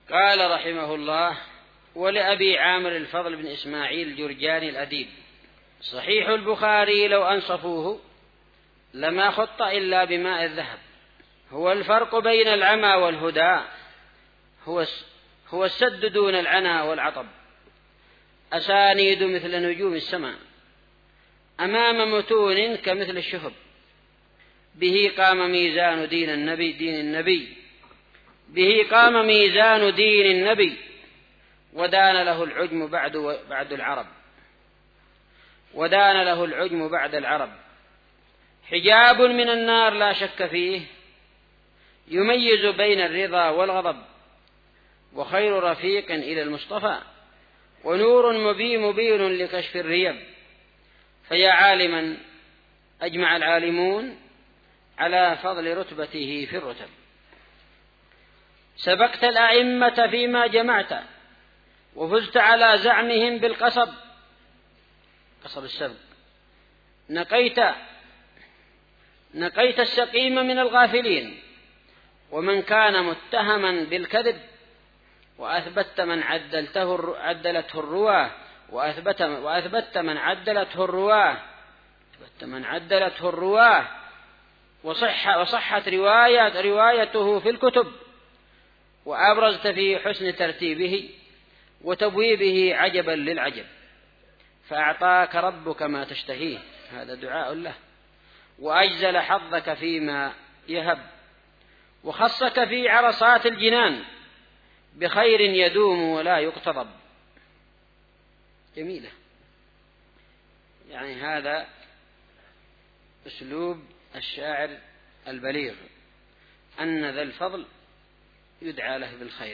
قال رحمه الله: ولأبي عامر الفضل بن إسماعيل الجرجاني الأديب: صحيح البخاري لو أنصفوه لما خط إلا بماء الذهب. هو الفرق بين العمى والهدى، هو السد دون العنا والعطب. أسانيد مثل نجوم السماء أمام متون كمثل الشهب. به قام ميزان دين النبي به قام ميزان دين النبي ودان له العجم بعد العرب. حجاب من النار لا شك فيه يميز بين الرضا والغضب. وخير رفيق إلى المصطفى ونور مبين لكشف الريب. فيا عالما أجمع العالمون على فضل رتبته في الرتب. سبقت الأئمة فيما جمعت وفزت على زعمهم بالقصب. قصب السبق. نقيت السقيم من الغافلين ومن كان متهما بالكذب. وأثبت من عدلته الرواه وصحت روايته في الكتب. وأبرزت في حسن ترتيبه وتبويبه عجبا للعجب. فأعطاك ربك ما تشتهيه، هذا دعاء له، وأجزل حظك فيما يهب، وخصك في عرصات الجنان بخير يدوم ولا يقتضب. جميلة. يعني هذا أسلوب الشاعر البليغ، أن ذا الفضل يدعى له بالخير.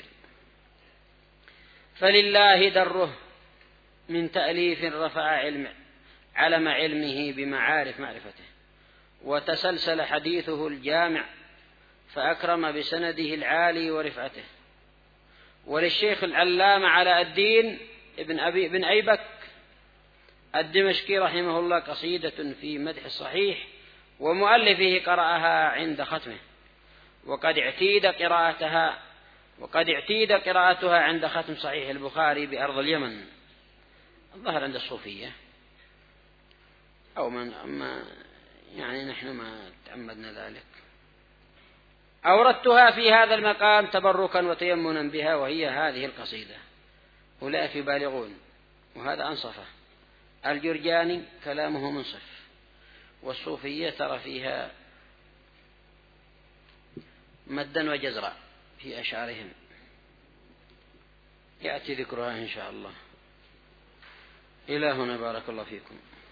فلله دره من تأليف رفع علم علمه بمعارف معرفته. وتسلسل حديثه الجامع فأكرم بسنده العالي ورفعته. وللشيخ العلامة علاء الدين بن أيبك الدمشقي رحمه الله قصيدة في مدح الصحيح، ومؤلفه قرأها عند ختمه. وقد اعتيد قراءتها عند ختم صحيح البخاري بأرض اليمن، الظهر عند الصوفية أما يعني نحن ما تعمدنا ذلك. أوردتها في هذا المقام تبركا وتيمنا بها، وهي هذه القصيدة. أولئك يبالغون، وهذا أنصفه. الجرجاني كلامه منصف، والصوفية ترى فيها مدا وجزرا في أشعارهم، يأتي ذكرها إن شاء الله. إلى هنا، بارك الله فيكم.